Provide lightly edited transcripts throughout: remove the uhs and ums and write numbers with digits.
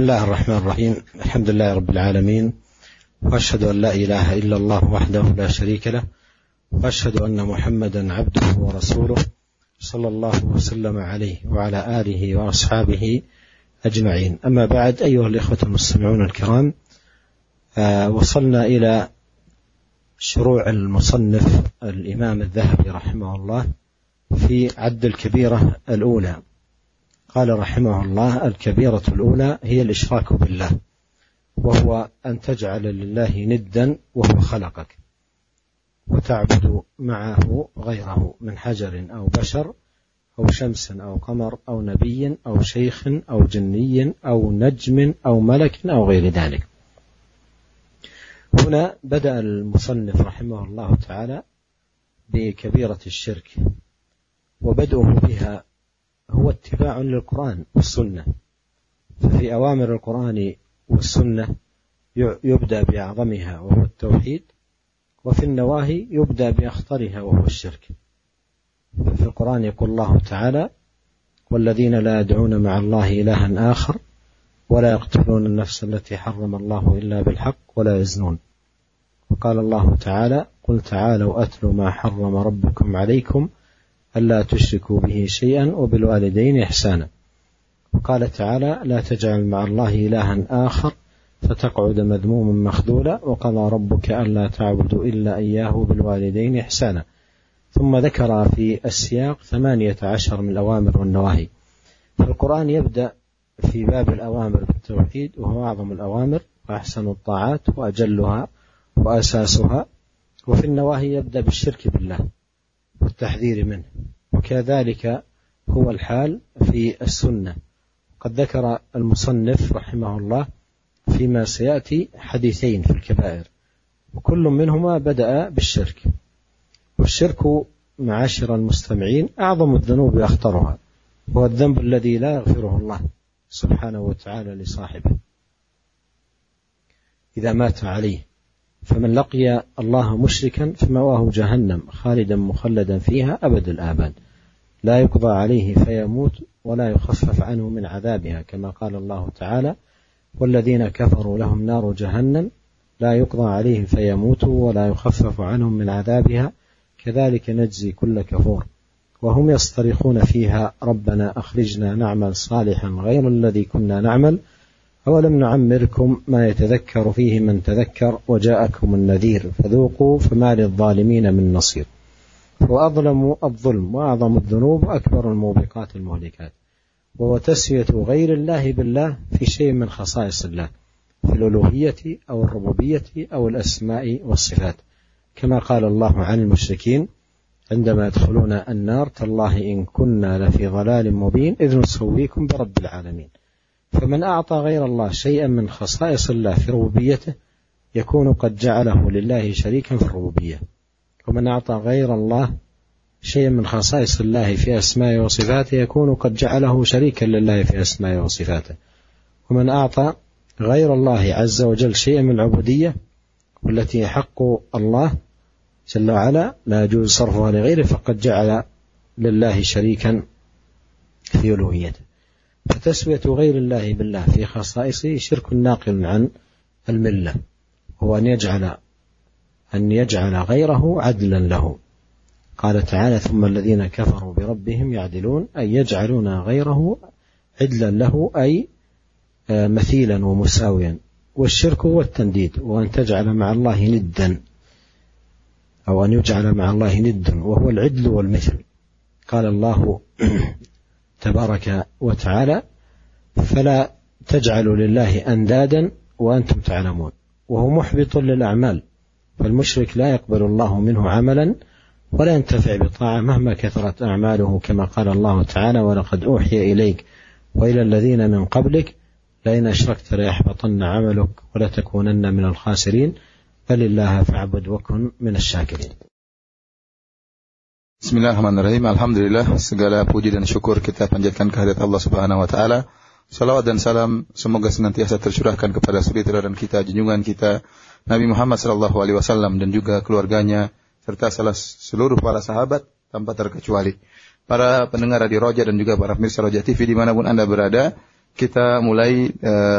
الله الرحمن الرحيم. الحمد لله رب العالمين، وأشهد أن لا إله إلا الله وحده لا شريك له، وأشهد أن محمدا عبده ورسوله صلى الله وسلم عليه وعلى آله وأصحابه أجمعين. أما بعد، أيها الإخوة المستمعون الكرام، وصلنا إلى شروع المصنف الإمام الذهبي رحمه الله في عد الكبيرة الأولى. قال رحمه الله: الكبيرة الأولى هي الإشراك بالله، وهو أن تجعل لله ندا وهو خلقك، وتعبد معه غيره من حجر أو بشر أو شمس أو قمر أو نبي أو شيخ أو جني أو نجم أو ملك أو غير ذلك. هنا بدأ المصنف رحمه الله تعالى بكبيرة الشرك، وبدأه بها هو اتباع للقرآن والسنة، ففي أوامر القرآن والسنة يبدأ بأعظمها وهو التوحيد، وفي النواهي يبدأ بأخطرها وهو الشرك. ففي القرآن يقول الله تعالى: والذين لا يدعون مع الله إلها آخر ولا يقتلون النفس التي حرم الله إلا بالحق ولا يزنون. وقال الله تعالى: قل تعالوا أتل ما حرم ربكم عليكم ألا تشركوا به شيئا وبالوالدين إحسانا. وقال تعالى: لا تجعل مع الله إلها آخر فتقعد مذموما مخذولا وقضى ربك ألا تعبدوا إلا إياه بالوالدين إحسانا. ثم ذكر في السياق 18 من الأوامر والنواهي. فالقرآن يبدأ في باب الأوامر بالتوحيد، وهو أعظم الأوامر وأحسن الطاعات وأجلها وأساسها، وفي النواهي يبدأ بالشرك بالله والتحذير منه، وكذلك هو الحال في السنة. قد ذكر المصنف رحمه الله فيما سيأتي حديثين في الكبائر، وكل منهما بدأ بالشرك. والشرك معاشر المستمعين أعظم الذنوب وأخطرها، هو الذنب الذي لا يغفره الله سبحانه وتعالى لصاحبه إذا مات عليه. فمن لقي الله مشركا فمأواه جهنم خالدا مخلدا فيها أبد الآباد، لا يقضى عليه فيموت ولا يخفف عنه من عذابها، كما قال الله تعالى: والذين كفروا لهم نار جهنم لا يقضى عليهم فيموتوا ولا يخفف عنهم من عذابها كذلك نجزي كل كفور. وهم يصطرخون فيها: ربنا أخرجنا نعمل صالحا غير الذي كنا نعمل أولم نعمركم ما يتذكر فيه من تذكر وجاءكم النذير فذوقوا فما للظالمين من نصير. وأظلم الظلم وأعظم الذنوب أكبر الموبقات المهلكات، وهو تسوية غير الله بالله في شيء من خصائص الله في الألوهية أو الربوبية أو الأسماء والصفات، كما قال الله عن المشركين عندما يدخلون النار: تالله إن كنا لفي ضلال مبين إذ نسويكم برب العالمين. فمن أعطى غير الله شيئا من خصائص الله في ربوبيته يكون قد جعله لله شريكا في الربوبية، ومن أعطى غير الله شيئا من خصائص الله في أسمائه وصفاته يكون قد جعله شريكا لله في أسمائه وصفاته. ومن أعطى غير الله عز وجل شيئا من العبودية والتي حق الله جل وعلا لا يجوز صرفها لغيره فقد جعل لله شريكا في ألوهيته. فتسوية غير الله بالله في خصائصه شرك ناقل عن الملة، هو أن يجعل غيره عدلا له. قال تعالى: ثم الذين كفروا بربهم يعدلون، أي يجعلون غيره عدلا له، أي مثيلا ومساويا. والشرك هو التنديد، وأن تجعل مع الله ندا أو أن يجعل مع الله ندا، وهو العدل والمثل. قال الله تبارك وتعالى: فلا تجعلوا لله أندادا وأنتم تعلمون، وهو محبط للأعمال. فالمشرك لا يقبل الله منه عملا ولا ينتفع بطاعة مهما كثرت أعماله، كما قال الله تعالى: ولقد أوحي إليك وإلى الذين من قبلك لئن أشركت ليحبطن عملك ولتكونن من الخاسرين بل الله فاعبد وكن من الشاكرين. Bismillahirrahmanirrahim. Alhamdulillah, segala puji dan syukur kita panjatkan kehadirat Allah Subhanahu wa taala. Salawat dan salam semoga senantiasa tercurahkan kepada suri teladan kita, junjungan kita Nabi Muhammad sallallahu alaihi wasallam dan juga keluarganya serta seluruh para sahabat tanpa terkecuali. Para pendengar Radio Roja dan juga para pemirsa Roja TV dimanapun Anda berada, kita mulai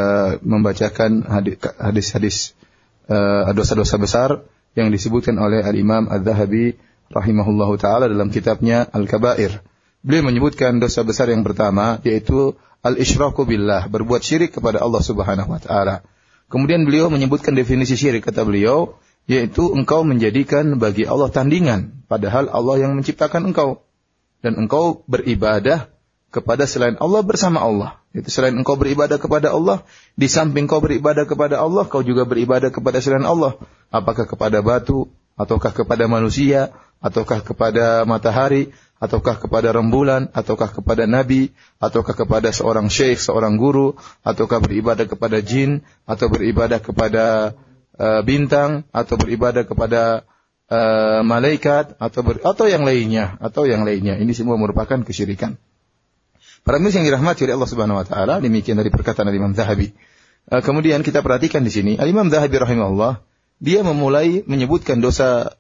membacakan hadis-hadis dosa-dosa besar yang disebutkan oleh Al-Imam Az-Zahabi rahimahullahu taala dalam kitabnya Al-Kabair. Beliau menyebutkan dosa besar yang pertama yaitu al-isyraku billah, berbuat syirik kepada Allah Subhanahu wa taala. Kemudian beliau menyebutkan definisi syirik, kata beliau, yaitu engkau menjadikan bagi Allah tandingan padahal Allah yang menciptakan engkau, dan engkau beribadah kepada selain Allah bersama Allah. Itu selain engkau beribadah kepada Allah, di samping kau beribadah kepada Allah, kau juga beribadah kepada selain Allah. Apakah kepada batu, ataukah kepada manusia, ataukah kepada matahari, ataukah kepada rembulan, ataukah kepada nabi, ataukah kepada seorang syekh, seorang guru, ataukah beribadah kepada jin, atau beribadah kepada bintang, atau beribadah kepada malaikat, atau yang lainnya. Ini semua merupakan kesyirikan. Para muslim yang dirahmati oleh Allah Subhanahu wa taala, demikian dari perkataan Imam Zahabi. Kemudian kita perhatikan di sini, Imam Zahabi rahimahullah, dia memulai menyebutkan dosa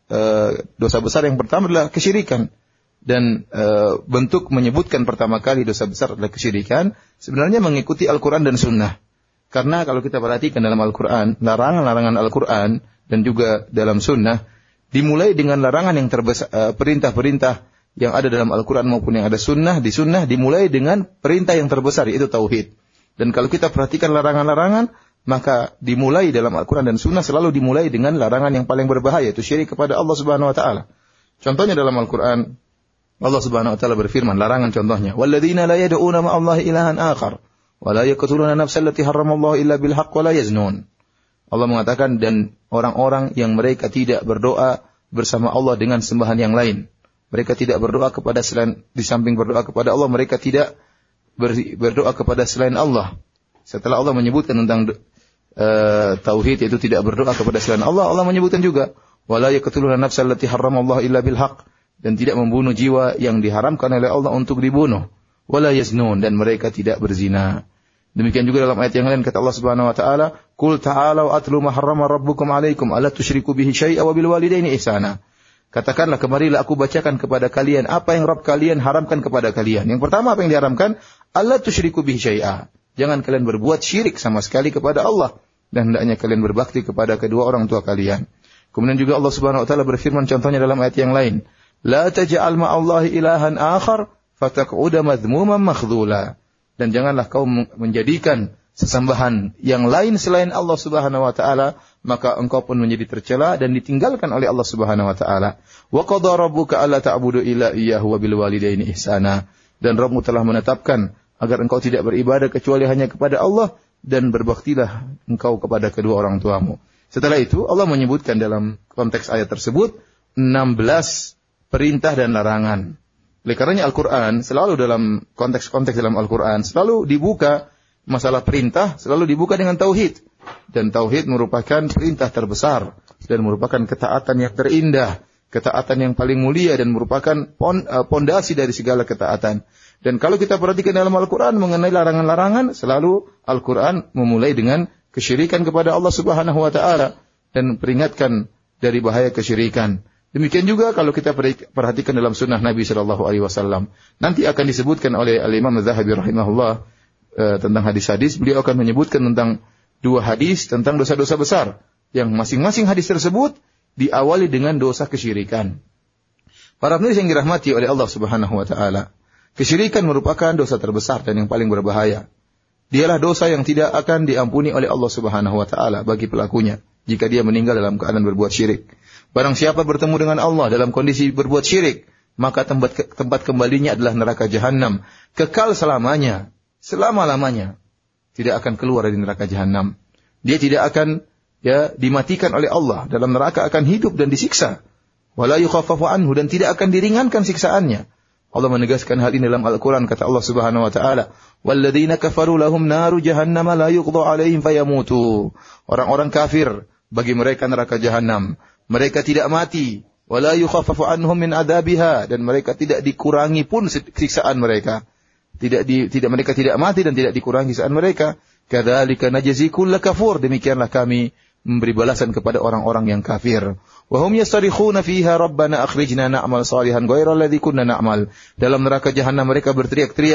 besar yang pertama adalah kesyirikan. Dan bentuk menyebutkan pertama kali dosa besar adalah kesyirikan sebenarnya mengikuti Al-Quran dan Sunnah. Karena kalau kita perhatikan dalam Al-Quran, larangan-larangan Al-Quran dan juga dalam Sunnah dimulai dengan larangan yang terbesar, perintah-perintah yang ada dalam Al-Quran maupun yang ada Sunnah. Di Sunnah dimulai dengan perintah yang terbesar, yaitu tauhid. Dan kalau kita perhatikan larangan-larangan, maka dimulai dalam Al-Quran dan Sunnah selalu dimulai dengan larangan yang paling berbahaya, yaitu syirik kepada Allah Subhanahu wa taala. Contohnya dalam Al-Quran, Allah Subhanahu wa taala berfirman, larangan contohnya, walladzina la yad'una ma'allahi ilahan akhar wa la yaqtuluna nafsal lati harramallahu illa bil haqq wa la yaznun. Allah mengatakan, dan orang-orang yang mereka tidak berdoa bersama Allah dengan sembahan yang lain. Mereka tidak berdoa kepada selain, di samping berdoa kepada Allah, mereka tidak berdoa kepada selain Allah. Setelah Allah menyebutkan tentang tauhid, yaitu tidak berdoa kepada selain Allah, Allah menyebutkan juga, wala yaqtuluna nafsal lati harramallahu illa bil haqq, dan tidak membunuh jiwa yang diharamkan oleh Allah untuk dibunuh. Wala yaznun, dan mereka tidak berzina. Demikian juga dalam ayat yang lain kata Allah Subhanahu wa taala, "Qul ta'alu atlu ma harrama rabbukum 'alaikum alla tusyriku bihi syai'a wa bil walidaini ihsana." Katakanlah, kemarilah aku bacakan kepada kalian apa yang Rabb kalian haramkan kepada kalian. Yang pertama apa yang diharamkan? Alla tusyriku bihi syai'a. Jangan kalian berbuat syirik sama sekali kepada Allah, dan hendaknya kalian berbakti kepada kedua orang tua kalian. Kemudian juga Allah Subhanahu wa taala berfirman contohnya dalam ayat yang lain, "La taj'al ma'allahi ilahan akhar fataq'uda madhmuman makhdhula." Dan janganlah kau menjadikan sesembahan yang lain selain Allah Subhanahu wa taala, maka engkau pun menjadi tercela dan ditinggalkan oleh Allah Subhanahu wa taala. Wa qadha rabbuka alla ta'budu illa iyyahu wa bil walidaini ihsana. Dan Rabbmu telah menetapkan agar engkau tidak beribadah kecuali hanya kepada Allah, dan berbaktilah engkau kepada kedua orang tuamu. Setelah itu Allah menyebutkan dalam konteks ayat tersebut 16 perintah dan larangan. Oleh karenanya Al-Quran selalu dalam konteks-konteks dalam Al-Quran selalu dibuka masalah perintah, selalu dibuka dengan tauhid. Dan tauhid merupakan perintah terbesar dan merupakan ketaatan yang terindah, ketaatan yang paling mulia, dan merupakan pondasi dari segala ketaatan. Dan kalau kita perhatikan dalam Al-Quran mengenai larangan-larangan, selalu Al-Quran memulai dengan kesyirikan kepada Allah Subhanahu wa taala dan peringatkan dari bahaya kesyirikan. Demikian juga kalau kita perhatikan dalam sunnah Nabi sallallahu alaihi wasallam, nanti akan disebutkan oleh Al-Imam Az-Zahabi rahimahullah tentang hadis-hadis. Beliau akan menyebutkan tentang 2 hadis tentang dosa-dosa besar, yang masing-masing hadis tersebut diawali dengan dosa kesyirikan. Para penulis yang dirahmati oleh Allah Subhanahu wa taala, kesyirikan merupakan dosa terbesar dan yang paling berbahaya. Dialah dosa yang tidak akan diampuni oleh Allah Subhanahu wa taala bagi pelakunya jika dia meninggal dalam keadaan berbuat syirik. Barang siapa bertemu dengan Allah dalam kondisi berbuat syirik, maka tempat kembalinya adalah neraka jahanam, kekal selamanya, selama-lamanya. Tidak akan keluar dari neraka jahanam. Dia tidak akan dimatikan oleh Allah, dalam neraka akan hidup dan disiksa. Wala yukhaffafu anhu, dan tidak akan diringankan siksaannya. Allah menegaskan hal ini dalam Al-Quran, kata Allah Subhanahu wa taala, "Walladzina kafaru lahum naru jahannam la yuqda 'alaihim fayamutu." Orang-orang kafir bagi mereka neraka jahanam. Mereka tidak mati, wala yukhaffafu anhum min adabiha, dan mereka tidak dikurangi pun siksaan mereka. Mereka tidak mati dan tidak dikurangi siksaan mereka. Kadzalika najzi kull kafur, demikianlah kami memberi balasan kepada orang-orang yang kafir. Wa hum yastarikhuna fiha rabbana akhrijna na'mal salihan ghairal ladzi kunna na'mal. Dalam neraka jahanam mereka berteriak-teriak,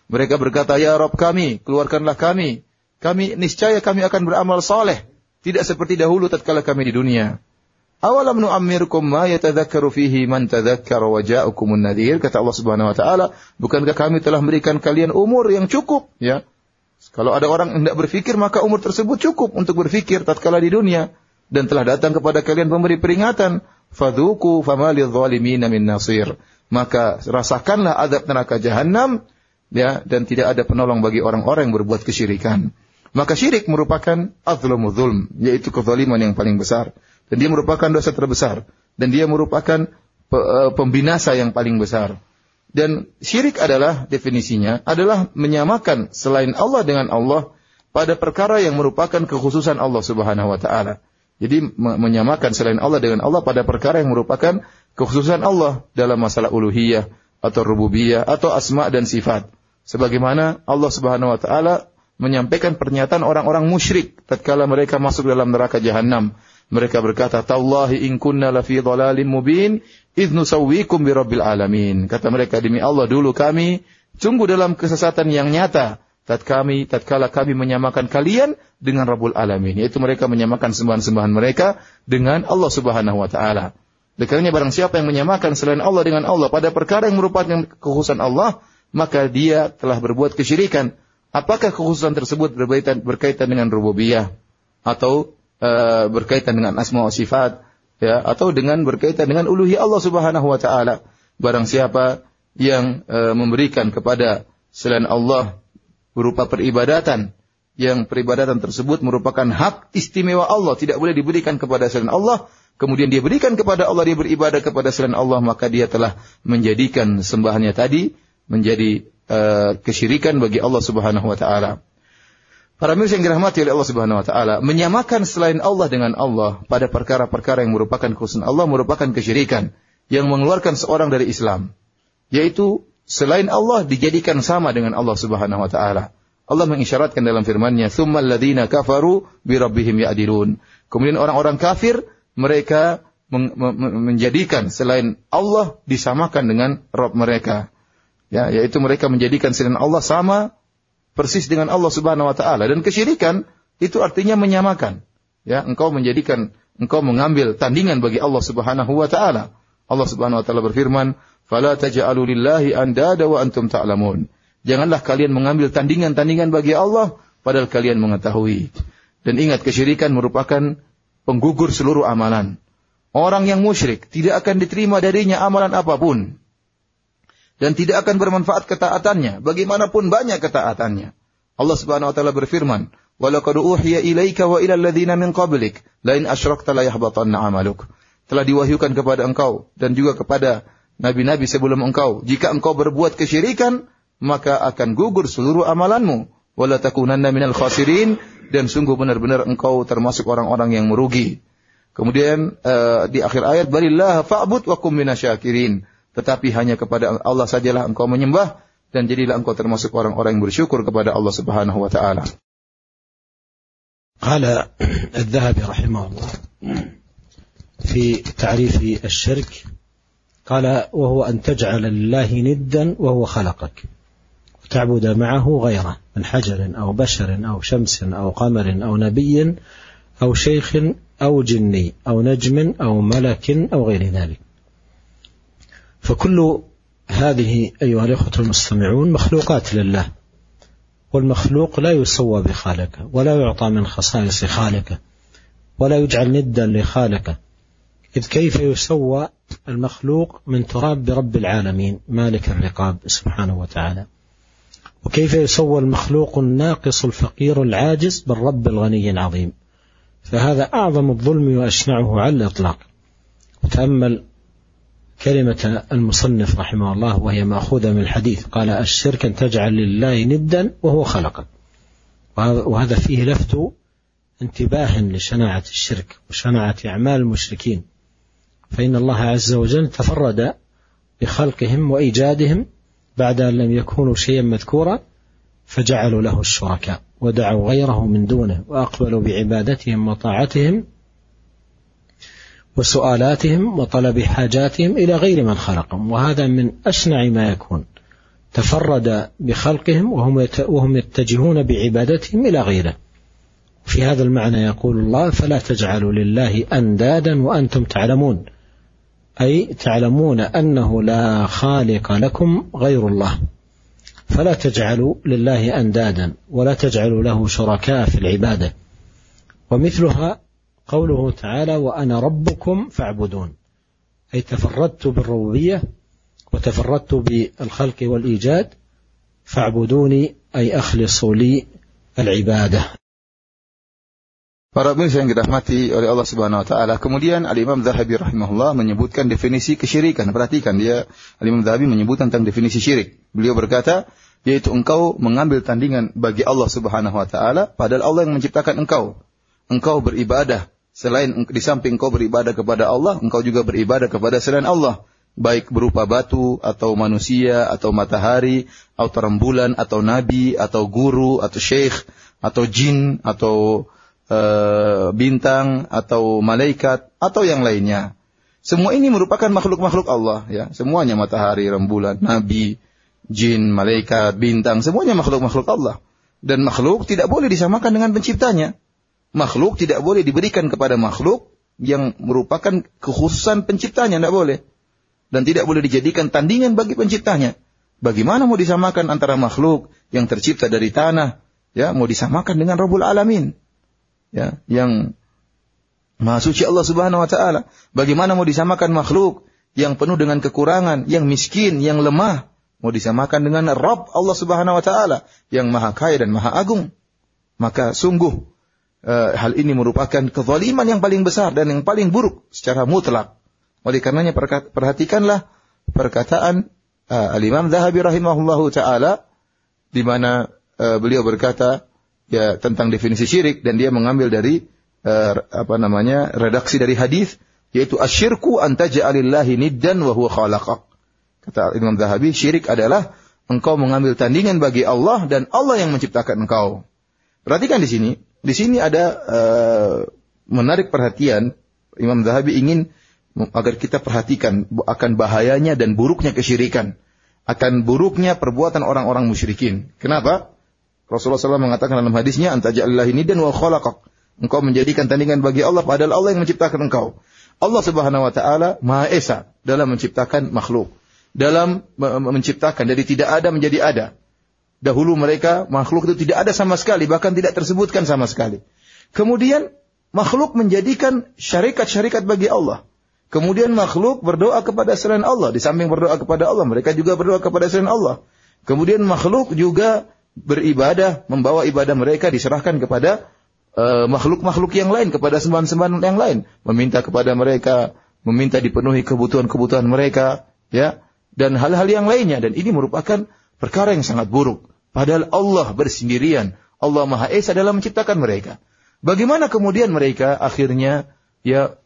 Mereka berkata, ya Rabb kami, keluarkanlah kami. Niscaya kami akan beramal saleh. Tidak seperti dahulu tatkala kami di dunia. Awalam nu'ammirkum ma yatadzakkaru fihi man tadzakkara wa ja'akumun nadhir. Kata Allah Subhanahu wa taala, bukankah kami telah memberikan kalian umur yang cukup, ya? Kalau ada orang yang hendak berfikir, maka umur tersebut cukup untuk berfikir tatkala di dunia. Dan telah datang kepada kalian pemberi peringatan, fadzuqu fama lidh-dhalimina min nasir. Maka rasakanlah azab neraka jahanam, ya, dan tidak ada penolong bagi orang-orang yang berbuat kesyirikan. Maka syirik merupakan adzlamu dzulm, yaitu kezaliman yang paling besar. Dan dia merupakan dosa terbesar. Dan dia merupakan pembinasa yang paling besar. Dan syirik adalah, definisinya, adalah menyamakan selain Allah dengan Allah pada perkara yang merupakan kekhususan Allah Subhanahu wa ta'ala. Jadi menyamakan selain Allah dengan Allah pada perkara yang merupakan kekhususan Allah dalam masalah uluhiyah atau rububiyah atau asma dan sifat. Sebagaimana Allah Subhanahu wa taala menyampaikan pernyataan orang-orang musyrik tatkala mereka masuk dalam neraka jahanam. Mereka berkata, "Tallahi in kunna lafi dhalalin mubin idz nusawwikum bi rabbil alamin." Kata mereka, demi Allah dulu kami sungguh dalam kesesatan yang nyata tatkala kami menyamakan kalian dengan Rabbul Alamin, yaitu mereka menyamakan sembahan-sembahan mereka dengan Allah Subhanahu wa taala. Karena barang siapa yang menyamakan selain Allah dengan Allah pada perkara yang merupakan kekhususan Allah, maka dia telah berbuat kesyirikan. Apakah kekhususan tersebut berkaitan dengan rububiyah atau berkaitan dengan asma wa sifat, ya, atau dengan berkaitan dengan uluhiyah Allah Subhanahu wa taala? Barang siapa yang memberikan kepada selain Allah berupa peribadatan, yang peribadatan tersebut merupakan hak istimewa Allah, tidak boleh diberikan kepada selain Allah, kemudian dia berikan kepada Allah, dia beribadah kepada selain Allah, maka dia telah menjadikan sembahannya tadi menjadi kesyirikan bagi Allah Subhanahu wa taala. Para mirsa yang dirahmati oleh Allah Subhanahu wa taala, menyamakan selain Allah dengan Allah pada perkara-perkara yang merupakan kekhususan Allah merupakan kesyirikan yang mengeluarkan seorang dari Islam, yaitu selain Allah dijadikan sama dengan Allah Subhanahu wa taala. Allah mengisyaratkan dalam firman-Nya, "Tsummal ladzina kafaru bi rabbihim ya'dilun." Kemudian orang-orang kafir mereka menjadikan selain Allah disamakan dengan Rabb mereka. Ya, yaitu mereka menjadikan selain Allah sama persis dengan Allah Subhanahu wa taala, dan kesyirikan itu artinya menyamakan. Ya, engkau mengambil tandingan bagi Allah Subhanahu wa taala. Allah Subhanahu wa taala berfirman, "Fala taj'alu lillahi andada wa antum ta'lamun." Janganlah kalian mengambil tandingan-tandingan bagi Allah padahal kalian mengetahui. Dan ingat, kesyirikan merupakan penggugur seluruh amalan. Orang yang musyrik tidak akan diterima darinya amalan apapun. Dan tidak akan bermanfaat ketaatannya, bagaimanapun banyak ketaatannya. Allah Subhanahu wa taala berfirman, "Wa laqad uhiya ilaika wa ilal ladzina min qablik la in asyrakta la yahbatanna 'amaluk." Telah diwahyukan kepada engkau dan juga kepada nabi-nabi sebelum engkau, jika engkau berbuat kesyirikan, maka akan gugur seluruh amalanmu. Wala takunanna minal khasirin, dan sungguh benar-benar engkau termasuk orang-orang yang merugi. Kemudian di akhir ayat, "Balillaha fa'bud wa kum minasyakirin." Tetapi hanya kepada Allah sajalah engkau menyembah, dan jadilah engkau termasuk orang-orang yang bersyukur kepada Allah Subhanahu wa taala. Qala Adz-Dzahabi rahimahullah في تعريف الشرك قال: وهو أن تجعل لله ندا وهو خلقك وتعبد معه غيره من حجر أو بشر أو شمس أو قمر أو نبي أو شيخ أو جني أو نجم أو ملك أو غير ذلك. فكل هذه أيها الأخوة المستمعون مخلوقات لله، والمخلوق لا يسوى بخالقه ولا يعطى من خصائص خالقه ولا يجعل ندا لخالقه، إذ كيف يسوى المخلوق من تراب برب العالمين مالك الرقاب سبحانه وتعالى؟ وكيف يسوى المخلوق الناقص الفقير العاجز بالرب الغني العظيم؟ فهذا أعظم الظلم وأشنعه على الإطلاق. وتأمل كلمة المصنف رحمه الله وهي مأخوذة من الحديث، قال: الشرك أن تجعل لله ندا وهو خلقك. وهذا فيه لفت انتباه لشناعة الشرك وشناعة أعمال المشركين، فإن الله عز وجل تفرد بخلقهم وإيجادهم بعد أن لم يكونوا شيئا مذكورا، فجعلوا له الشركاء ودعوا غيره من دونه وأقبلوا بعبادتهم وطاعتهم وسؤالاتهم وطلب حاجاتهم إلى غير من خلقهم. وهذا من أشنع ما يكون، تفرد بخلقهم وهم يتجهون بعبادتهم إلى غيره. في هذا المعنى يقول الله: فلا تجعلوا لله أندادا وأنتم تعلمون، أي تعلمون أنه لا خالق لكم غير الله، فلا تجعلوا لله أندادا ولا تجعلوا له شركاء في العبادة. ومثلها قوله تعالى: وأنا ربكم فاعبدون، أي تفردت بالربوبية وتفردت بالخلق والإيجاد فاعبدوني، أي أخلصوا لي العبادة. Para pemirsa yang dirahmati oleh Allah Subhanahu wa taala, kemudian Al-Imam Dzahabi rahimahullah menyebutkan definisi kesyirikan. Perhatikan, Al-Imam Dzahabi menyebut tentang definisi syirik. Beliau berkata, yaitu engkau mengambil tandingan bagi Allah Subhanahu wa taala padahal Allah yang menciptakan engkau. Engkau beribadah selain, di samping engkau beribadah kepada Allah, engkau juga beribadah kepada selain Allah, baik berupa batu atau manusia atau matahari atau rembulan atau nabi atau guru atau syekh atau jin atau bintang atau malaikat atau yang lainnya. Semua ini merupakan makhluk-makhluk Allah, ya. Semuanya, matahari, rembulan, nabi, jin, malaikat, bintang, semuanya makhluk-makhluk Allah. Dan makhluk tidak boleh disamakan dengan penciptanya. Makhluk tidak boleh diberikan kepada makhluk yang merupakan kekhususan penciptanya, tidak boleh. Dan tidak boleh dijadikan tandingan bagi penciptanya. Bagaimana mau disamakan antara makhluk yang tercipta dari tanah, ya, mau disamakan dengan Rabbul Alamin, ya, yang Maha Suci Allah Subhanahu wa taala? Bagaimana mau disamakan makhluk yang penuh dengan kekurangan, yang miskin, yang lemah, mau disamakan dengan Rabb Allah Subhanahu wa taala yang Maha Kaya dan Maha Agung? Maka sungguh hal ini merupakan kezaliman yang paling besar dan yang paling buruk secara mutlak. Oleh karenanya perhatikanlah perkataan Al-Imam Dzahabi rahimahullahu taala di mana beliau berkata, ya, tentang definisi syirik, dan dia mengambil dari redaksi dari hadis, yaitu asyirku an taj'alillahi niddan wa huwa khalaqak. Kata Imam Dzahabi, syirik adalah engkau mengambil tandingan bagi Allah dan Allah yang menciptakan engkau. Perhatikan di sini ada menarik perhatian. Imam Dzahabi ingin agar kita perhatikan akan bahayanya dan buruknya kesyirikan, akan buruknya perbuatan orang-orang musyrikin. Kenapa? Rasulullah SAW mengatakan dalam hadisnya, antaja'alillahi niddan wa khalaqak. Engkau menjadikan tandingan bagi Allah padahal Allah yang menciptakan engkau. Allah Subhanahu wa taala Maha Esa dalam menciptakan makhluk, dalam menciptakan dari tidak ada menjadi ada. Dahulu mereka makhluk itu tidak ada sama sekali, bahkan tidak tersebutkan sama sekali. Kemudian makhluk menjadikan syarikat-syarikat bagi Allah. Kemudian makhluk berdoa kepada selain Allah. Di samping berdoa kepada Allah, mereka juga berdoa kepada selain Allah. Kemudian makhluk juga beribadah, membawa ibadah mereka diserahkan kepada makhluk-makhluk yang lain, kepada sembahan-sembahan yang lain, meminta kepada mereka, meminta dipenuhi kebutuhan-kebutuhan mereka, ya, dan hal-hal yang lainnya. Dan ini merupakan perkara yang sangat buruk. Padahal Allah bersendirian, Allah Maha Esa dalam menciptakan mereka. Bagaimana kemudian mereka akhirnya, ya,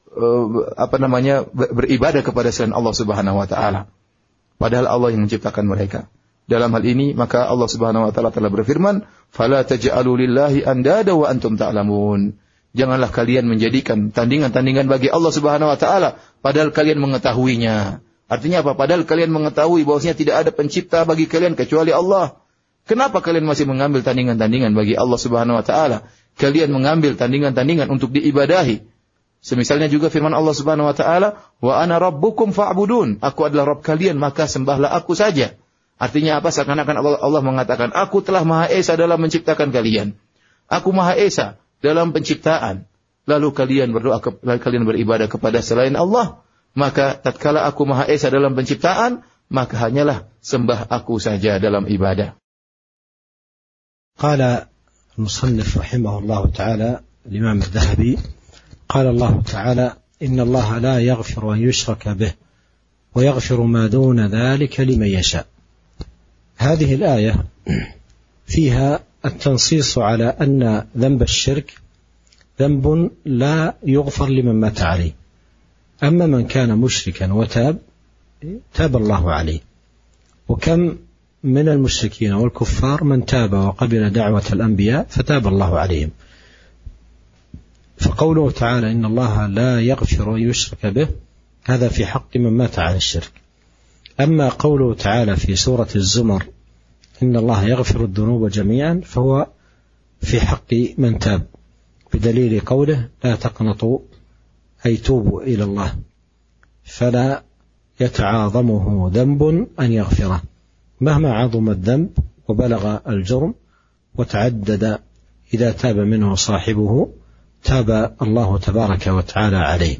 beribadah kepada selain Allah Subhanahu wa taala, padahal Allah yang menciptakan mereka. Dalam hal ini maka Allah Subhanahu wa taala telah berfirman, "Fala taj'alu lillahi andada wa antum ta'lamun." Janganlah kalian menjadikan tandingan-tandingan bagi Allah Subhanahu wa taala padahal kalian mengetahuinya. Artinya apa? Padahal kalian mengetahui bahwasanya tidak ada pencipta bagi kalian kecuali Allah. Kenapa kalian masih mengambil tandingan-tandingan bagi Allah Subhanahu wa taala? Kalian mengambil tandingan-tandingan untuk diibadahi. Semisalnya juga firman Allah Subhanahu wa taala, "Wa ana rabbukum fa'budun." Aku adalah Rabb kalian, maka sembahlah aku saja. Artinya apa? Seakan-akan Allah mengatakan, aku telah Maha Esa dalam menciptakan kalian. Aku Maha Esa dalam penciptaan. Lalu kalian kalian beribadah kepada selain Allah. Maka tatkala aku Maha Esa dalam penciptaan, maka hanyalah sembah aku saja dalam ibadah. Qala al-musannif rahimahullah ta'ala, al-Imam al-Dhahabi, qala Allah ta'ala, inna Allah la yaghfiru an yushraka bih, wa yaghfiru ma duna dhalika liman yasha. هذه الآية فيها التنصيص على أن ذنب الشرك ذنب لا يغفر لمن مات عليه. أما من كان مشركا وتاب تاب الله عليه. وكم من المشركين والكفار من تاب وقبل دعوة الأنبياء فتاب الله عليهم. فقوله تعالى إن الله لا يغفر أن يشرك به هذا في حق من مات على الشرك. أما قوله تعالى في سورة الزمر إن الله يغفر الذنوب جميعا، فهو في حق من تاب، بدليل قوله لا تقنطوا أي توبوا إلى الله، فلا يتعاظمه ذنب أن يغفره، مهما عظم الذنب وبلغ الجرم وتعدد، إذا تاب منه صاحبه تاب الله تبارك وتعالى عليه.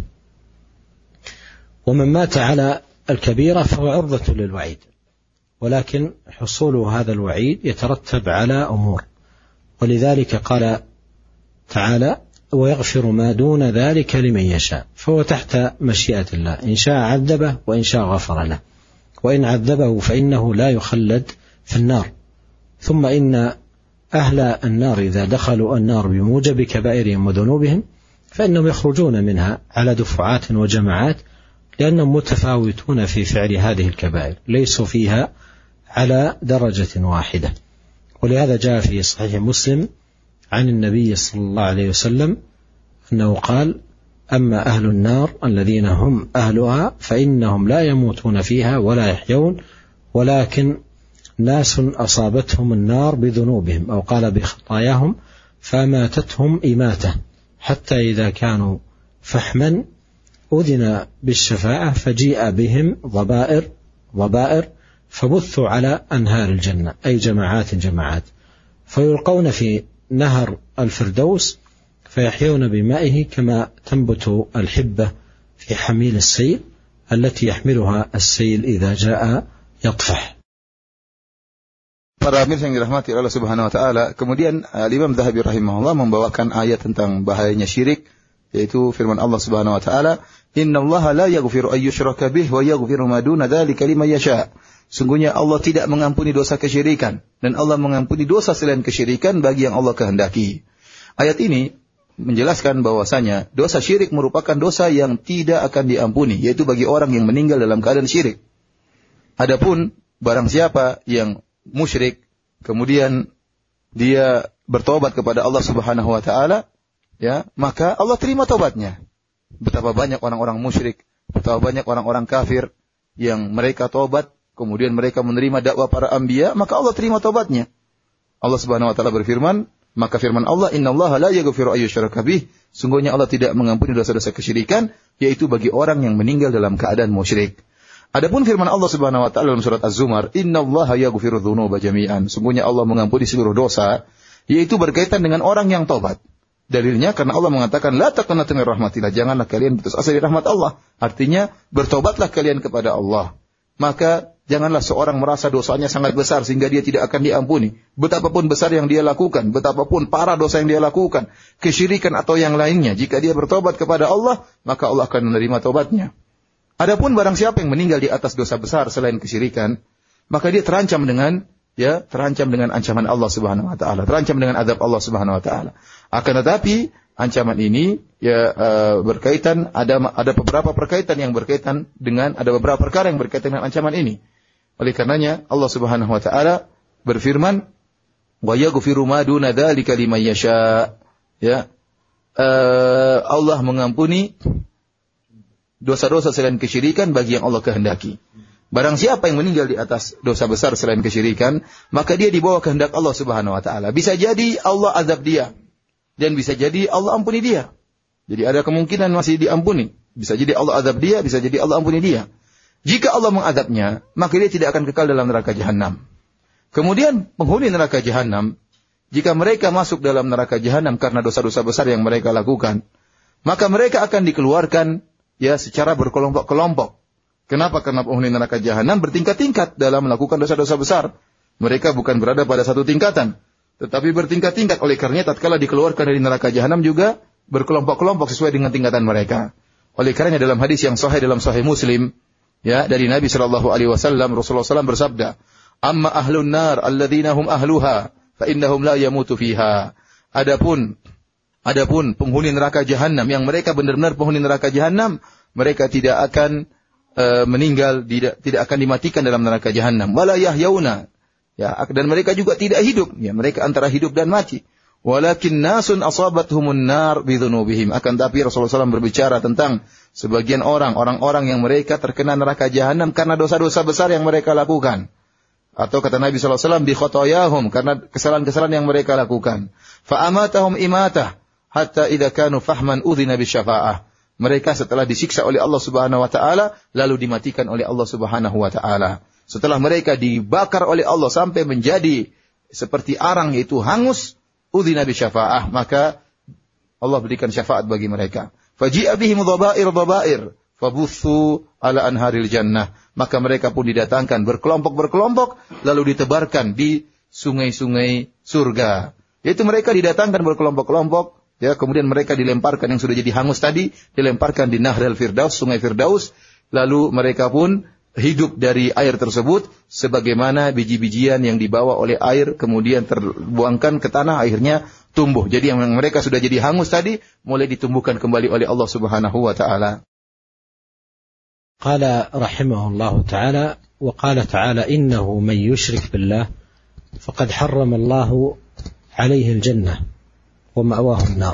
ومن مات على الكبيرة فهو عرضة للوعيد، ولكن حصول هذا الوعيد يترتب على أمور، ولذلك قال تعالى ويغفر ما دون ذلك لمن يشاء، فهو تحت مشيئة الله، إن شاء عذبه وإن شاء غفر له، وإن عذبه فإنه لا يخلد في النار. ثم إن أهل النار إذا دخلوا النار بموجب كبائرهم وذنوبهم فإنهم يخرجون منها على دفعات وجماعات، لأنهم متفاوتون في فعل هذه الكبائر، ليسوا فيها على درجة واحدة. ولهذا جاء في صحيح مسلم عن النبي صلى الله عليه وسلم أنه قال أما أهل النار الذين هم أهلها فإنهم لا يموتون فيها ولا يحيون، ولكن ناس أصابتهم النار بذنوبهم، أو قال بخطاياهم، فماتتهم إماتة، حتى إذا كانوا فحما أذن بالشفاعة فجيء بهم ضبائر فبثوا على أنهار الجنة، أي جماعات، فيلقون في نهر الفردوس فيحيون بمائه كما تنبت الحبة في حميل السيل التي يحملها السيل إذا جاء يطفح. Para mirsa yang dirahmati Allah Subhanahu wa taala, kemudian Imam Dzahabi rahimahullah membawakan ayat tentang bahayanya syirik, yaitu firman Allah Subhanahu wa taala, "Innallaha la yaghfiru ay yushraka bih wa yaghfiru ma duna dzalika liman yasha." Sungguhnya Allah tidak mengampuni dosa kesyirikan, dan Allah mengampuni dosa selain kesyirikan bagi yang Allah kehendaki. Ayat ini menjelaskan bahwasanya dosa syirik merupakan dosa yang tidak akan diampuni, yaitu bagi orang yang meninggal dalam keadaan syirik. Adapun barang siapa yang musyrik kemudian dia bertobat kepada Allah Subhanahu wa taala, ya, maka Allah terima tobatnya. Betapa banyak orang-orang musyrik, betapa banyak orang-orang kafir yang mereka tobat, kemudian mereka menerima dakwah para anbiya, maka Allah terima tobatnya. Allah Subhanahu wa taala berfirman, maka firman Allah, "Innallaha la yaghfiru ay yushraka bih." Sungguhnya Allah tidak mengampuni dosa-dosa kesyirikan, yaitu bagi orang yang meninggal dalam keadaan musyrik. Adapun firman Allah Subhanahu wa taala dalam surat Az-Zumar, "Innallaha yaghfiru dzunuba jami'an." Sungguhnya Allah mengampuni seluruh dosa, yaitu berkaitan dengan orang yang tobat. Dalilnya karena Allah mengatakan, "La taqnatu min rahmatillah." Janganlah kalian putus asa dari rahmat Allah. Artinya, bertobatlah kalian kepada Allah. Maka janganlah seorang merasa dosanya sangat besar sehingga dia tidak akan diampuni. Betapapun besar yang dia lakukan, betapapun parah dosa yang dia lakukan, kesyirikan atau yang lainnya, jika dia bertobat kepada Allah, maka Allah akan menerima tobatnya. Adapun barang siapa yang meninggal di atas dosa besar selain kesyirikan, maka dia terancam dengan ancaman Allah Subhanahu wa taala, terancam dengan azab Allah Subhanahu wa taala. Akan tetapi ancaman ini berkaitan, ada beberapa perkaitan yang berkaitan dengan, ada beberapa perkara yang berkaitan dengan ancaman ini. Oleh karenanya Allah Subhanahu wa taala berfirman, "Wa yaghfiru ma duna dzalika liman yasha." Ya. Allah mengampuni dosa-dosa selain kesyirikan bagi yang Allah kehendaki. Barang siapa yang meninggal di atas dosa besar selain kesyirikan, maka dia dibawa kehendak Allah Subhanahu wa taala. Bisa jadi Allah azab dia, dan bisa jadi Allah ampuni dia. Jadi ada kemungkinan masih diampuni. Bisa jadi Allah azab dia, bisa jadi Allah ampuni dia. Jika Allah mengazabnya, maka dia tidak akan kekal dalam neraka jahanam. Kemudian penghuni neraka jahanam, jika mereka masuk dalam neraka jahanam karena dosa-dosa besar yang mereka lakukan, maka mereka akan dikeluarkan secara berkelompok-kelompok. Kenapa? Karena penghuni neraka jahanam bertingkat-tingkat dalam melakukan dosa-dosa besar. Mereka bukan berada pada satu tingkatan, tetapi bertingkat-tingkat. Oleh karenanya tatkala dikeluarkan dari neraka jahanam juga berkelompok-kelompok sesuai dengan tingkatan mereka. Oleh karenanya dalam hadis yang sahih dalam Sahih Muslim, dari Nabi sallallahu alaihi wasallam, Rasulullah SAW bersabda, "Amma ahlun nar alladzina hum ahluha fa innahum la yamutu fiha." Adapun penghuni neraka jahanam yang mereka benar-benar penghuni neraka jahanam, mereka tidak akan meninggal, tidak akan dimatikan dalam neraka jahanam. Wala yahyauna, dan mereka juga tidak hidup, mereka antara hidup dan mati. Walakin nasun asabathumun nar bidzunubihim. Akan tapi Rasulullah SAW berbicara tentang sebagian orang-orang yang mereka terkena neraka jahanam karena dosa-dosa besar yang mereka lakukan. Atau kata Nabi SAW, bi khotoyahum, karena kesalahan-kesalahan yang mereka lakukan. Fa amatahum imatah hatta idza kanu fahman udzina bisyafa'ah. Mereka setelah disiksa oleh Allah Subhanahu wa taala lalu dimatikan oleh Allah Subhanahu wa taala. Setelah mereka dibakar oleh Allah sampai menjadi seperti arang, yaitu hangus, udzina bisyafa'ah, maka Allah berikan syafaat bagi mereka. Faji'a bihim dhabair fabuthu ala anharil jannah. Maka mereka pun didatangkan berkelompok-berkelompok lalu ditebarkan di sungai-sungai surga. Yaitu mereka didatangkan berkelompok-kelompok, ya, kemudian mereka dilemparkan yang sudah jadi hangus tadi, dilemparkan di Nahrul Firdaus, sungai Firdaus, lalu mereka pun hidup dari air tersebut sebagaimana biji-bijian yang dibawa oleh air kemudian terbuangkan ke tanah, akhirnya tumbuh. Jadi yang mereka sudah jadi hangus tadi mulai ditumbuhkan kembali oleh Allah Subhanahu wa taala. قال رحمه الله تعالى: وقال تعالى: إنه من يشرك بالله فقد حرم الله عليه الجنة ومأواه النار.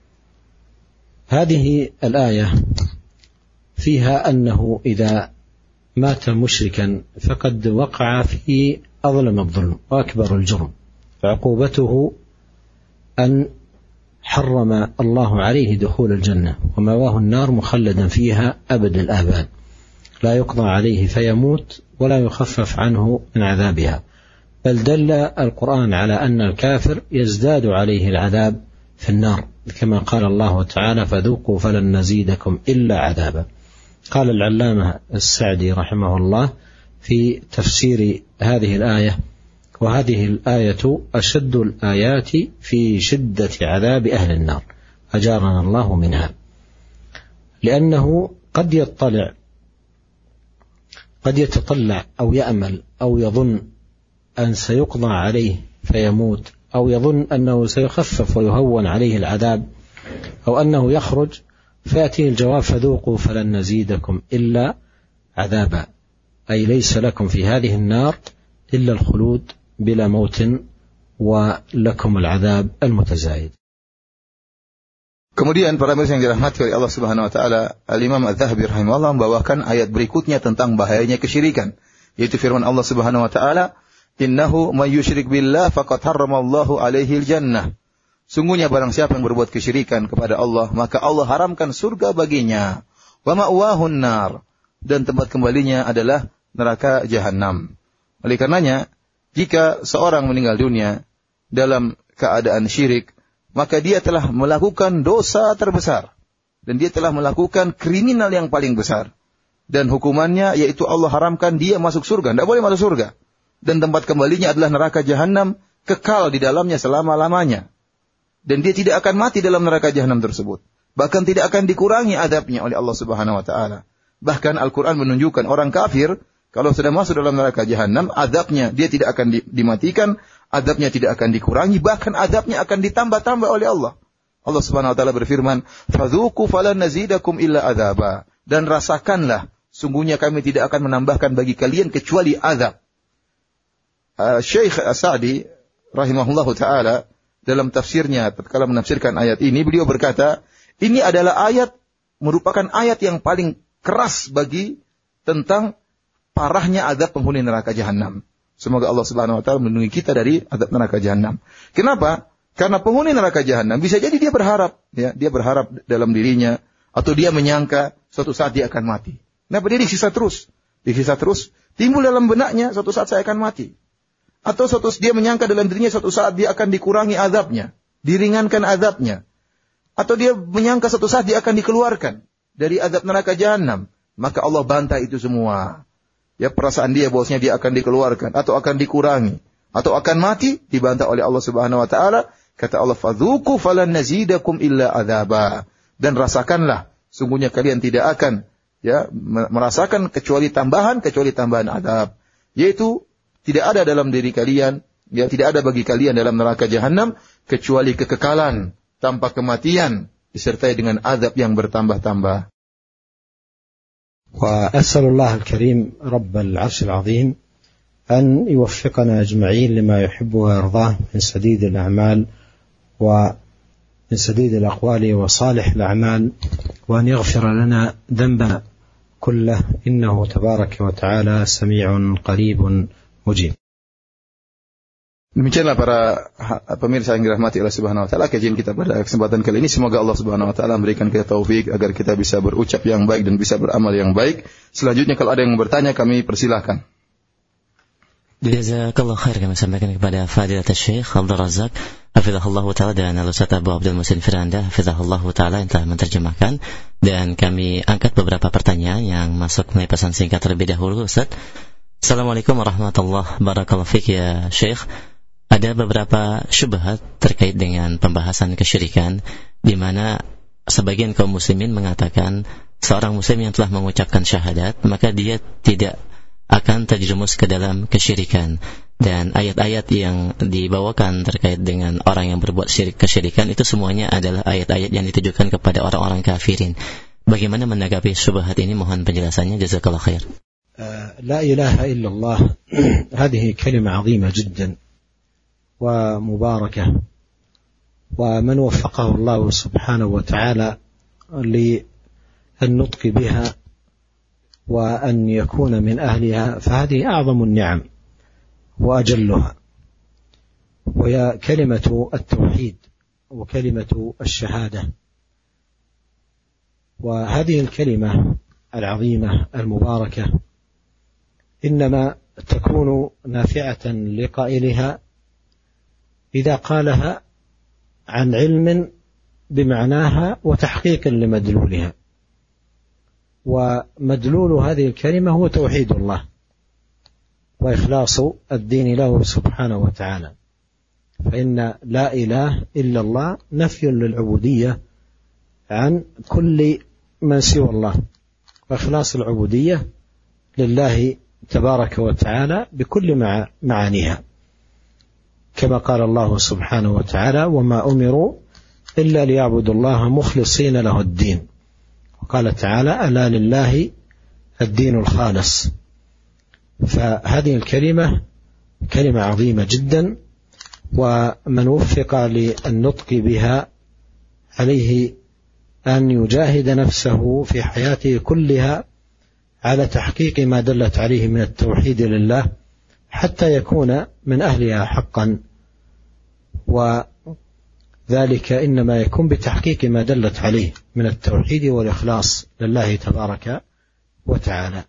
هذه الآية فيها أنه إذا مات مشركا فقد وقع في أظلم الظلم وأكبر الجرم، فعقوبته أن حرم الله عليه دخول الجنة ومأواه النار مخلدا فيها أبد الآباد، لا يقضى عليه فيموت ولا يخفف عنه من عذابها، بل دل القرآن على أن الكافر يزداد عليه العذاب في النار، كما قال الله تعالى: فذوقوا فلن نزيدكم إلا عذابا. قال العلامة السعدي رحمه الله في تفسير هذه الآية: وهذه الآية أشد الآيات في شدة عذاب أهل النار، أجارنا الله منها، لأنه قد يتطلع أو يأمل أو يظن أن سيقضى عليه فيموت، أو يظن أنه سيخفف ويهون عليه العذاب، أو أنه يخرج فيأتيه الجواب: فذوقوا فلن نزيدكم إلا عذابا، أي ليس لكم في هذه النار إلا الخلود بلا موت ولكم العذاب المتزايد. Kemudian para mirsa yang dirahmati oleh Allah Subhanahu wa taala, Al-Imam Adz-Dzahabi rahimahullah membawakan ayat berikutnya tentang bahayanya kesyirikan, yaitu firman Allah Subhanahu wa taala: "Innahu may yusyrik billah faqad harramallahu alaihi al-jannah." Sungguhnya barang siapa yang berbuat kesyirikan kepada Allah, maka Allah haramkan surga baginya. Wa ma'wahun nar, dan tempat kembalinya adalah neraka jahanam. Oleh karenanya, jika seorang meninggal dunia dalam keadaan syirik, maka dia telah melakukan dosa terbesar. Dan dia telah melakukan kriminal yang paling besar. Dan hukumannya yaitu Allah haramkan dia masuk surga. Tidak boleh masuk surga. Dan tempat kembalinya adalah neraka jahanam, kekal di dalamnya selama-lamanya. Dan dia tidak akan mati dalam neraka jahanam tersebut. Bahkan tidak akan dikurangi adabnya oleh Allah Subhanahu wa taala. Bahkan Al-Quran menunjukkan orang kafir, kalau sudah masuk dalam neraka jahanam, adabnya dia tidak akan dimatikan, adabnya tidak akan dikurangi, bahkan adabnya akan ditambah-tambah oleh Allah. Allah Subhanahu wa taala berfirman, "Fadzuqu falan nazidakum illa adzaba." Dan rasakanlah, sungguhnya kami tidak akan menambahkan bagi kalian kecuali azab. Syekh As-Sa'di rahimahullahu taala dalam tafsirnya tatkala menafsirkan ayat ini, beliau berkata, ini adalah ayat merupakan ayat yang paling keras bagi tentang parahnya azab penghuni neraka jahanam. Semoga Allah Subhanahu wa taala melindungi kita dari azab neraka jahanam. Kenapa? Karena penghuni neraka jahanam bisa jadi dia berharap, ya, dia berharap dalam dirinya atau dia menyangka suatu saat dia akan mati. Nah, dia disiksa terus, timbul dalam benaknya suatu saat saya akan mati. Atau dia menyangka dalam dirinya suatu saat dia akan dikurangi azabnya, diringankan azabnya. Atau dia menyangka suatu saat dia akan dikeluarkan dari azab neraka jahanam, maka Allah bantah itu semua. Ya, perasaan dia bahwasanya dia akan dikeluarkan atau akan dikurangi atau akan mati dibantah oleh Allah Subhanahu wa taala. Kata Allah, "Fadzuqu falan nazidakum illa adzaba." Dan rasakanlah, sungguhnya kalian tidak akan merasakan kecuali tambahan azab. Yaitu tidak ada dalam diri kalian, tidak ada bagi kalian dalam neraka jahanam kecuali kekekalan tanpa kematian disertai dengan azab yang bertambah-tambah. وأسأل الله الكريم رب العرش العظيم أن يوفقنا أجمعين لما يحب ويرضاه من سديد الأعمال ومن سديد الأقوال وصالح الأعمال، وأن يغفر لنا ذنبنا كله، إنه تبارك وتعالى سميع قريب أجيب. Demikianlah para pemirsa yang dirahmati Allah Subhanahu wa taala, kajian kita pada kesempatan kali ini. Semoga Allah Subhanahu wa taala memberikan kita taufik agar kita bisa berucap yang baik dan bisa beramal yang baik. Selanjutnya kalau ada yang bertanya kami persilahkan. Jazakallah khair, kami sampaikan kepada Fadilat Syekh Abdul Razak hafizahullah taala dan Al-Ustaz Abu Abdul Muhsin Firanda hafizahullah taala yang telah menerjemahkan, dan kami angkat beberapa pertanyaan yang masuk melalui pesan singkat terlebih dahulu. Ustaz, Assalamualaikum warahmatullahi wabarakatuh. Ya Syekh, ada beberapa syubhat terkait dengan pembahasan kesyirikan, di mana sebagian kaum muslimin mengatakan seorang muslim yang telah mengucapkan syahadat maka dia tidak akan terjerumus ke dalam kesyirikan, dan ayat-ayat yang dibawakan terkait dengan orang yang berbuat kesyirikan itu semuanya adalah ayat-ayat yang ditujukan kepada orang-orang kafirin. Bagaimana menanggapi syubhat ini? Mohon penjelasannya, jazakallahu khair. La ilaha illallah hadhihi kalimah 'azimah jiddan ومباركة، ومن وفقه الله سبحانه وتعالى للنطق بها وأن يكون من أهلها فهذه أعظم النعم وأجلها، وهي كلمة التوحيد وكلمة الشهادة. وهذه الكلمة العظيمة المباركة إنما تكون نافعة لقائلها إذا قالها عن علم بمعناها وتحقيق لمدلولها، ومدلول هذه الكلمة هو توحيد الله وإخلاص الدين له سبحانه وتعالى، فإن لا إله إلا الله نفي للعبودية عن كل من سوى الله، وإخلاص العبودية لله تبارك وتعالى بكل معانيها، كما قال الله سبحانه وتعالى وما أمروا إلا ليعبدوا الله مخلصين له الدين، وقال تعالى ألا لله الدين الخالص. فهذه الكلمة كلمة عظيمة جدا، ومن وفق للنطق بها عليه أن يجاهد نفسه في حياته كلها على تحقيق ما دلت عليه من التوحيد لله حتى يكون من أهلها حقا، وذلك إنما يكون بتحقيق ما دلت عليه من التوحيد والإخلاص لله تبارك وتعالى.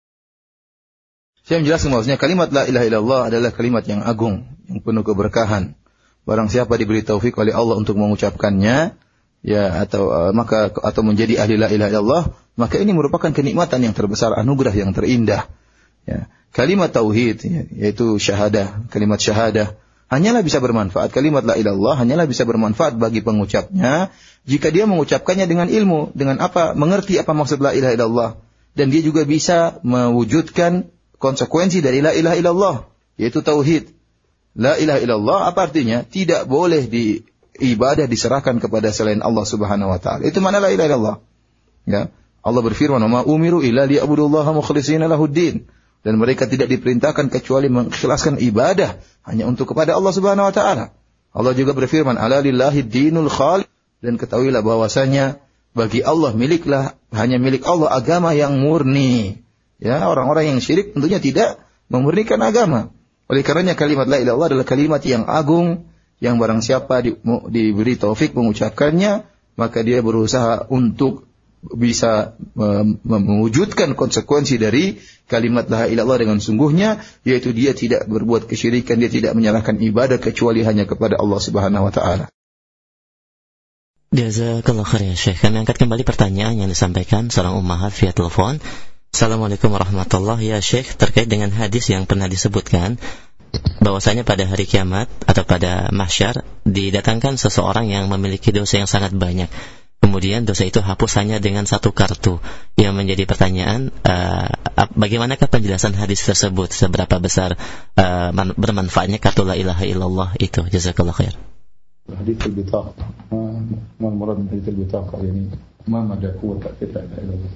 Saya menjelaskan bahwasanya kalimat la ilaha illallah adalah kalimat yang agung, yang penuh keberkahan. Barang siapa diberi taufik oleh Allah untuk mengucapkannya, ya atau menjadi ahli la ilaha illallah, maka ini merupakan kenikmatan yang terbesar, anugerah yang terindah. Ya. Kalimat tauhid, yaitu syahadah, kalimat syahadah, hanyalah bisa bermanfaat. Kalimat la ilaha illallah hanyalah bisa bermanfaat bagi pengucapnya jika dia mengucapkannya dengan ilmu, dengan apa? Mengerti apa maksud la ilaha illallah, dan dia juga bisa mewujudkan konsekuensi dari la ilaha illallah, yaitu tauhid. La ilaha illallah apa artinya? Tidak boleh ibadah diserahkan kepada selain Allah Subhanahu wa taala. Itu mana la ilaha illallah. Ya. Allah berfirman, "Ma umiru illa liya'budullaha mukhlishina lahuddin." Dan mereka tidak diperintahkan kecuali mengikhlaskan ibadah hanya untuk kepada Allah Subhanahu wa taala. Allah juga berfirman, "Ala lillahi dinul khalis." Dan ketahuilah bahwasanya bagi Allah hanya milik Allah agama yang murni. Ya, orang-orang yang syirik tentunya tidak memurnikan agama. Oleh karenanya kalimat la ilaha illallah adalah kalimat yang agung, yang barang siapa diberi taufik mengucapkannya, maka dia berusaha untuk bisa mewujudkan konsekuensi dari kalimat la ilaha illallah dengan sungguhnya, yaitu dia tidak berbuat kesyirikan, dia tidak menyalahkan ibadah kecuali hanya kepada Allah Subhanahu wa taala. Jazakallah khair ya Syekh. Kami angkat kembali pertanyaan yang disampaikan seorang ummahat via telepon. Assalamualaikum warahmatullahi ya Syekh, terkait dengan hadis yang pernah disebutkan bahwasanya pada hari kiamat atau pada mahsyar didatangkan seseorang yang memiliki dosa yang sangat banyak. Kemudian dosa itu hapus hanya dengan satu kartu. Yang menjadi pertanyaan, bagaimanakah penjelasan hadis tersebut? Seberapa besar bermanfaatnya kartu la ilaha illallah itu? Jazakallah khair. Hadis al-bitaqah. Ma murad min hadis al-bitaqah, yani ma mada quwwat la ilaha illallah.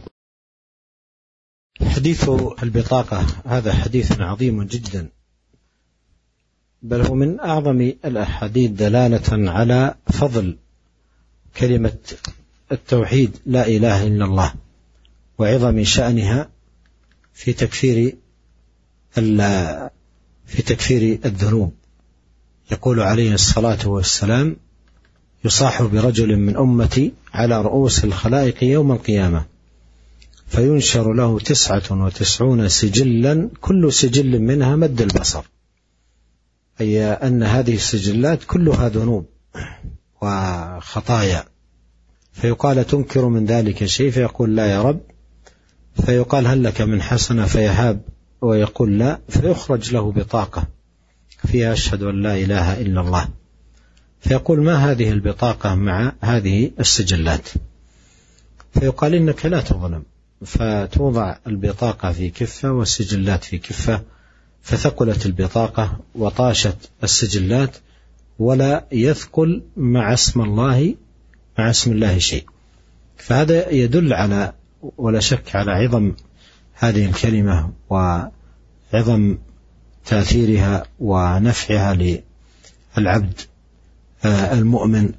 حديث البطاقة هذا حديث عظيم جدا، بل هو من أعظم الأحاديث دلالة على فضل كلمة التوحيد لا إله إلا الله وعظم شأنها في تكفير في تكفير الذنوب. يقول عليه الصلاة والسلام: يصاح برجل من أمتي على رؤوس الخلائق يوم القيامة فينشر له 99 سجلا كل سجل منها مد البصر، أي أن هذه السجلات كلها ذنوب وخطايا. فيقال: تنكر من ذلك شيء؟ فيقول: لا يا رب. فيقال: هل لك من حسنة؟ فيهاب ويقول: لا. فيخرج له بطاقة فيها: أشهد أن لا إله إلا الله. فيقول: ما هذه البطاقة مع هذه السجلات؟ فيقال: إنك لا تظلم. فتوضع البطاقة في كفة والسجلات في كفة، فثقلت البطاقة وطاشت السجلات، ولا يثقل مع اسم الله شيء. فهذا يدل على ولا شك على عظم هذه الكلمة وعظم تأثيرها ونفعها للعبد المؤمن.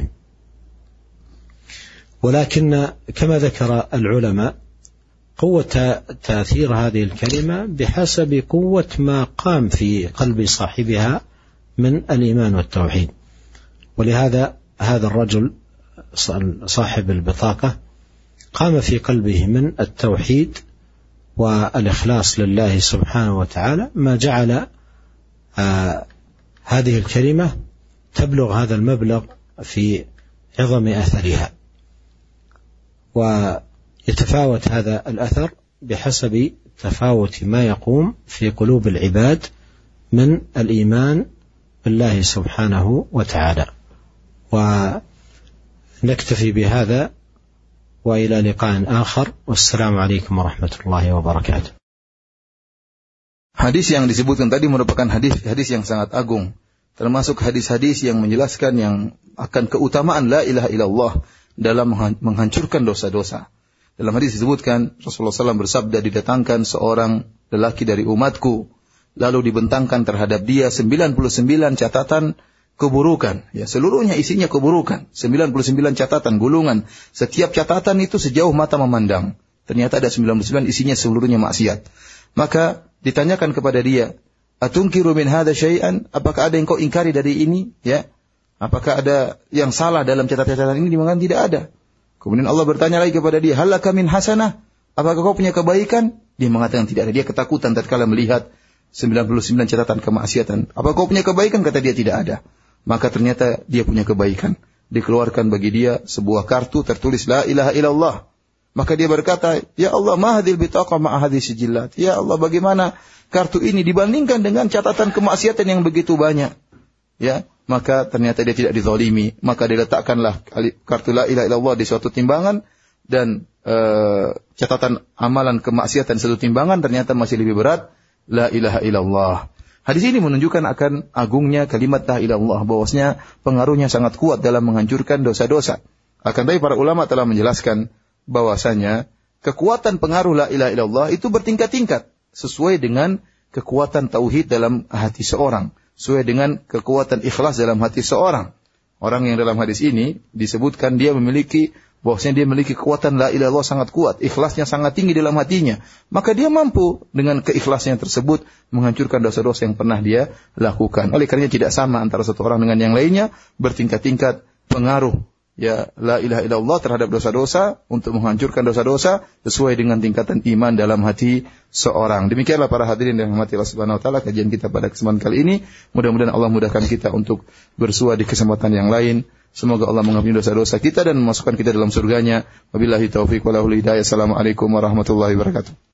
ولكن كما ذكر العلماء قوة تأثير هذه الكلمة بحسب قوة ما قام في قلب صاحبها من الإيمان والتوحيد. ولهذا هذا الرجل صاحب البطاقة قام في قلبه من التوحيد والإخلاص لله سبحانه وتعالى ما جعل هذه الكلمة تبلغ هذا المبلغ في عظم أثرها. ويتفاوت هذا الأثر بحسب تفاوت ما يقوم في قلوب العباد من الإيمان بالله سبحانه وتعالى. ونكتفي بهذا، وإلى لقاء آخر، والسلام عليكم ورحمة الله وبركاته. Hadis yang disebutkan tadi merupakan hadis yang sangat agung, termasuk hadis-hadis yang menjelaskan yang akan keutamaan la ilaha illallah dalam menghancurkan dosa-dosa. Dalam hadis disebutkan Rasulullah SAW bersabda, didatangkan seorang lelaki dari umatku, lalu dibentangkan terhadap dia 99 catatan keburukan. Ya, seluruhnya isinya keburukan. 99 catatan, gulungan. Setiap catatan itu sejauh mata memandang. Ternyata ada 99 isinya seluruhnya maksiat. Maka ditanyakan kepada dia, atunkiru min hadza syai'an? Apakah ada yang kau ingkari dari ini? Ya. Apakah ada yang salah dalam catatan-catatan ini? Dia mengatakan tidak ada. Kemudian Allah bertanya lagi kepada dia, hal laka min hasanah? Apakah kau punya kebaikan? Dia mengatakan tidak ada. Dia ketakutan tatkala melihat 99 catatan kemaksiatan. Apakah kau punya kebaikan? Kata dia tidak ada. Maka ternyata dia punya kebaikan. Dikeluarkan bagi dia sebuah kartu tertulis la ilaha illallah. Maka dia berkata, ya Allah, ma hadhil bitaqa ma hadhihi sijillat. Ya Allah, bagaimana kartu ini dibandingkan dengan catatan kemaksiatan yang begitu banyak? Ya, maka ternyata dia tidak dizalimi. Maka diletakkanlah kartu la ilaha illallah di suatu timbangan, dan catatan amalan kemaksiatan satu timbangan, ternyata masih lebih berat la ilaha illallah. Hadis ini menunjukkan akan agungnya kalimat la ilaha illallah, bahwasanya pengaruhnya sangat kuat dalam menghancurkan dosa-dosa. Akan tetapi para ulama telah menjelaskan bahwasanya kekuatan pengaruh la ilaha illallah itu bertingkat-tingkat sesuai dengan kekuatan tauhid dalam hati seorang, sesuai dengan kekuatan ikhlas dalam hati seorang. Orang yang dalam hadis ini disebutkan dia memiliki bahwasanya dia memiliki kekuatan la ilaha illallah sangat kuat, ikhlasnya sangat tinggi dalam hatinya, maka dia mampu dengan keikhlasannya tersebut menghancurkan dosa-dosa yang pernah dia lakukan. Oleh karenanya tidak sama antara satu orang dengan yang lainnya, bertingkat-tingkat pengaruh ya la ilaha illallah terhadap dosa-dosa untuk menghancurkan dosa-dosa sesuai dengan tingkatan iman dalam hati seorang. Demikianlah para hadirin yang dirahmati Allah Subhanahu wa taala, kajian kita pada kesempatan kali ini. Mudah-mudahan Allah mudahkan kita untuk bersua di kesempatan yang lain. Semoga Allah mengampuni dosa-dosa kita dan memasukkan kita dalam surganya. Wabillahi taufiq wal hidayah. Assalamualaikum warahmatullahi wabarakatuh.